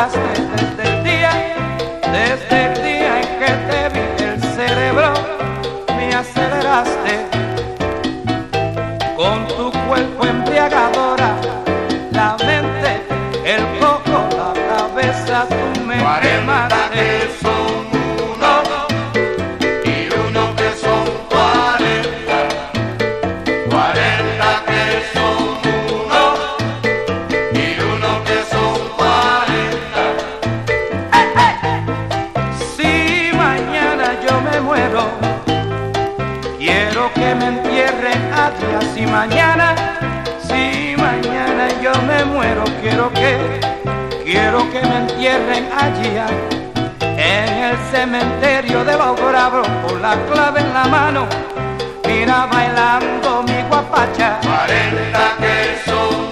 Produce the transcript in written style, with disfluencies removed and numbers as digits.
aceleraste desde el día en que te vi el cerebro, me aceleraste con tu cuerpo embriagadora, la mente, el coco, la cabeza, tú me quemaste. Que son uno y uno que son 40, 40 que son uno y uno que son 40. Si mañana yo me muero, quiero que me entierren allá. Si mañana yo me muero, quiero que me entierren allá. En el cementerio de los Bravos, con la clave en la mano, mira bailando mi guapacha. 40 que son